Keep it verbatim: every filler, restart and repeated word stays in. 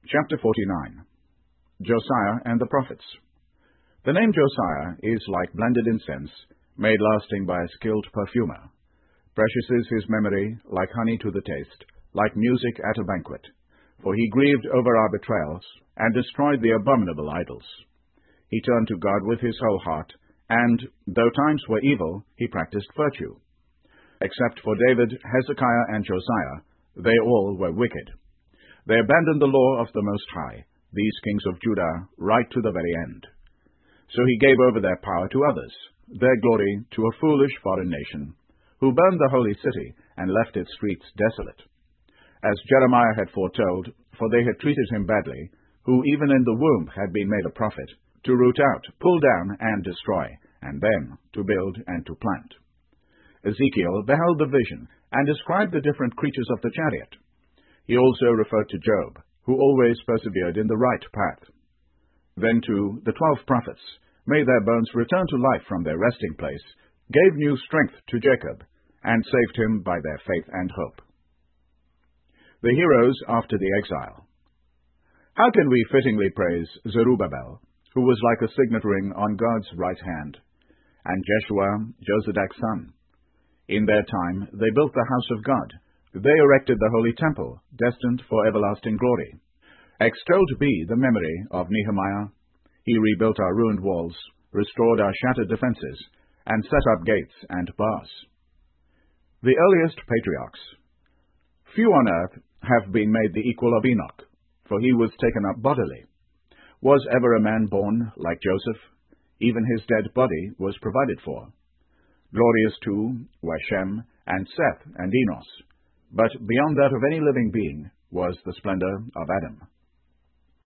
Chapter forty-nine. Josiah and the Prophets. The name Josiah is like blended incense, made lasting by a skilled perfumer. Precious is his memory, like honey to the taste, like music at a banquet. For he grieved over our betrayals, and destroyed the abominable idols. He turned to God with his whole heart, and, though times were evil, he practiced virtue. Except for David, Hezekiah, and Josiah, they all were wicked. They abandoned the law of the Most High, these kings of Judah, right to the very end. So he gave over their power to others, their glory to a foolish foreign nation, who burned the holy city and left its streets desolate. As Jeremiah had foretold, for they had treated him badly, who even in the womb had been made a prophet, to root out, pull down, and destroy, and then to build and to plant. Ezekiel beheld the vision, and described the different creatures of the chariot. He also referred to Job, who always persevered in the right path. Then, too, the twelve prophets made their bones return to life from their resting place, gave new strength to Jacob, and saved him by their faith and hope. The heroes after the exile. How can we fittingly praise Zerubbabel, who was like a signet ring on God's right hand, and Jeshua, Josedak's son? In their time they built the house of God. They erected the holy temple, destined for everlasting glory. Extolled be the memory of Nehemiah. He rebuilt our ruined walls, restored our shattered defenses, and set up gates and bars. The earliest patriarchs. Few on earth have been made the equal of Enoch, for he was taken up bodily. Was ever a man born like Joseph? Even his dead body was provided for. Glorious, too, were Shem, and Seth, and Enos. But beyond that of any living being was the splendor of Adam.